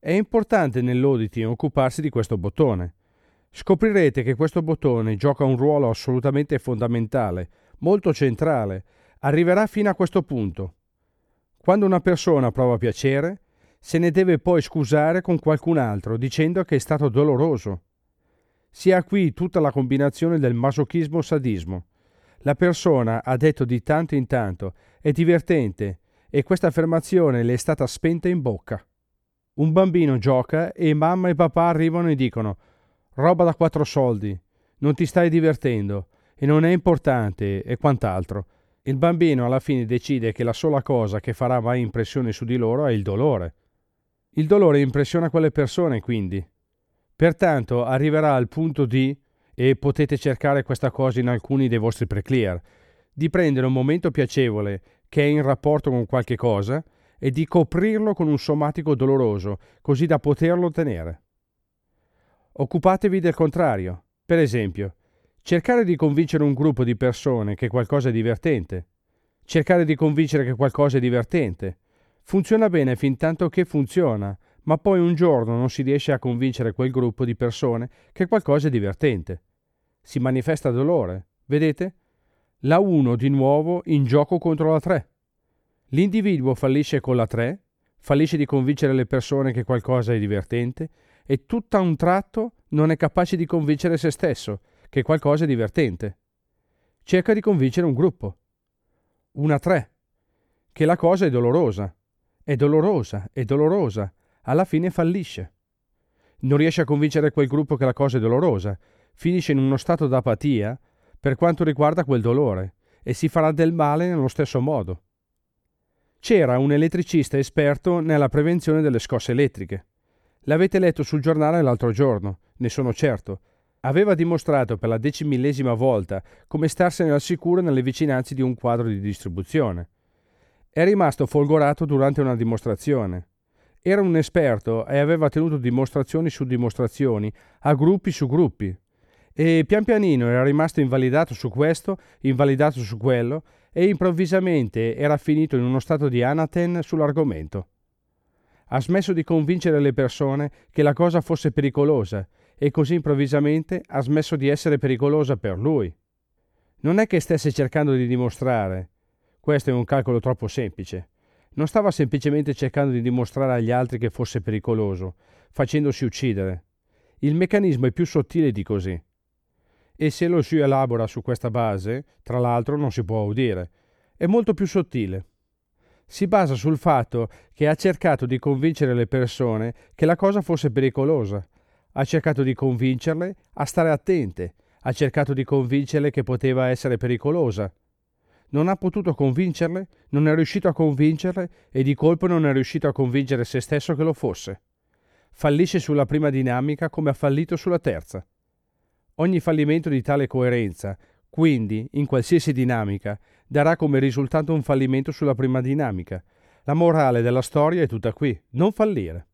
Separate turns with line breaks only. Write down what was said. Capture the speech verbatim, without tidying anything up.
È importante nell'auditing occuparsi di questo bottone. Scoprirete che questo bottone gioca un ruolo assolutamente fondamentale, molto centrale. Arriverà fino a questo punto. Quando una persona prova piacere, se ne deve poi scusare con qualcun altro dicendo che è stato doloroso. Si ha qui tutta la combinazione del masochismo-sadismo. La persona ha detto di tanto in tanto è divertente e questa affermazione le è stata spenta in bocca. Un bambino gioca e mamma e papà arrivano e dicono roba da quattro soldi, non ti stai divertendo e non è importante e quant'altro. Il bambino alla fine decide che la sola cosa che farà mai impressione su di loro è il dolore. Il dolore impressiona quelle persone, quindi. Pertanto arriverà al punto di, e potete cercare questa cosa in alcuni dei vostri pre-clear, di prendere un momento piacevole che è in rapporto con qualche cosa e di coprirlo con un somatico doloroso, così da poterlo ottenere. Occupatevi del contrario. Per esempio, cercare di convincere un gruppo di persone che qualcosa è divertente. Cercare di convincere che qualcosa è divertente. Funziona bene fin tanto che funziona, ma poi un giorno non si riesce a convincere quel gruppo di persone che qualcosa è divertente. Si manifesta dolore, vedete? La uno di nuovo in gioco contro la tre. L'individuo fallisce con la tre, fallisce di convincere le persone che qualcosa è divertente e tutto a un tratto non è capace di convincere se stesso che qualcosa è divertente. Cerca di convincere un gruppo. Una tre. Che la cosa è dolorosa. È dolorosa, è dolorosa. Alla fine fallisce. Non riesce a convincere quel gruppo che la cosa è dolorosa. Finisce in uno stato d'apatia per quanto riguarda quel dolore e si farà del male nello stesso modo. C'era un elettricista esperto nella prevenzione delle scosse elettriche. L'avete letto sul giornale l'altro giorno, ne sono certo. Aveva dimostrato per la decimillesima volta come starsene al sicuro nelle vicinanze di un quadro di distribuzione. È rimasto folgorato durante una dimostrazione. Era un esperto e aveva tenuto dimostrazioni su dimostrazioni, a gruppi su gruppi. E pian pianino era rimasto invalidato su questo, invalidato su quello, e improvvisamente era finito in uno stato di anaten sull'argomento. Ha smesso di convincere le persone che la cosa fosse pericolosa e così improvvisamente ha smesso di essere pericolosa per lui. Non è che stesse cercando di dimostrare. Questo è un calcolo troppo semplice. Non stava semplicemente cercando di dimostrare agli altri che fosse pericoloso, facendosi uccidere. Il meccanismo è più sottile di così. E se lo si elabora su questa base, tra l'altro non si può udire, è molto più sottile. Si basa sul fatto che ha cercato di convincere le persone che la cosa fosse pericolosa, ha cercato di convincerle a stare attente, ha cercato di convincerle che poteva essere pericolosa. Non ha potuto convincerle, non è riuscito a convincerle e di colpo non è riuscito a convincere se stesso che lo fosse. Fallisce sulla prima dinamica come ha fallito sulla terza. Ogni fallimento di tale coerenza, quindi, in qualsiasi dinamica, darà come risultato un fallimento sulla prima dinamica. La morale della storia è tutta qui, non fallire.